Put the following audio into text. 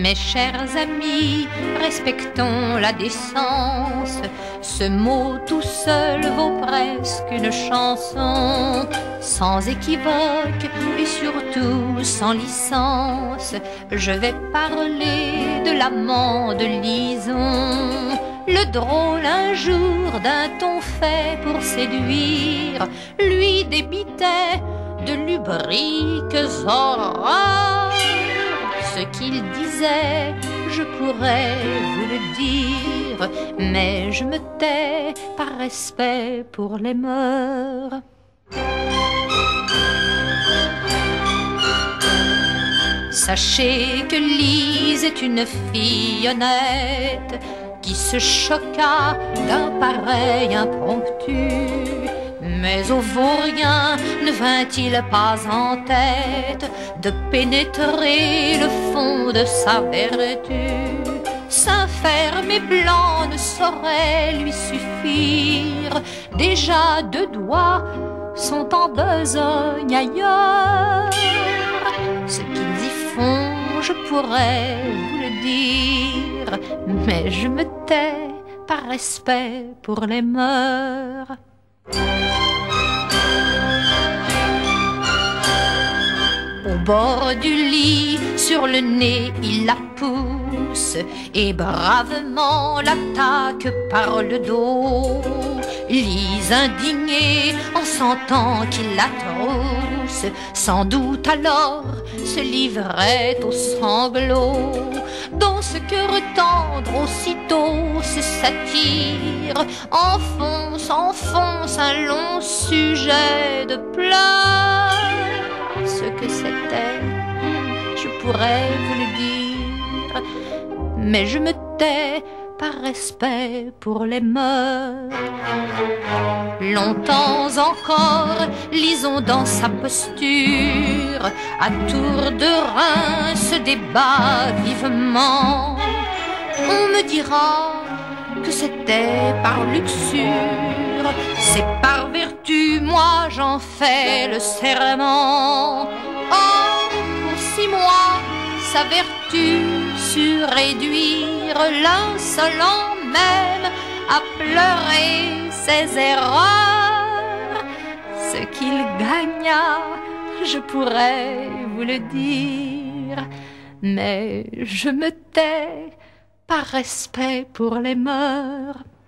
Mes chers amis, respectons la décence. Ce mot tout seul vaut presque une chanson. Sans équivoque et surtout sans licence, je vais parler de l'amant de Lison. Le drôle un jour d'un ton fait pour séduire lui débitait de lubriques horreurs. Ce qu'il disait, je pourrais vous le dire, mais je me tais par respect pour les mœurs. Sachez que Lise est une fille honnête qui se choqua d'un pareil impromptu. Mais au vaurien ne vint-il pas en tête de pénétrer le fond de sa vertu? Sein ferme et blanc ne saurait lui suffire, déjà deux doigts sont en besogne ailleurs. Ce qu'ils y font, je pourrais vous le dire, mais je me tais par respect pour les mœurs. Au bord du lit, sur le nez, il la pousse et bravement l'attaque par le dos. Lise indignée en sentant qu'il la trousse, sans doute alors se livrait aux sanglots. Dans ce cœur tendre aussitôt se s'attire, enfonce un long sujet de pleurs. Ce que c'était, je pourrais vous le dire, mais je me tais par respect pour les mœurs. Longtemps encore, lisons dans sa posture, à tour de rein se débat vivement. On me dira que c'était par luxure, c'est par vertu, moi j'en fais le serment. Or, pour 6 mois, sa vertu sut réduire l'insolent même à pleurer ses erreurs. Ce qu'il gagna, je pourrais vous le dire, mais je me tais par respect pour les mœurs.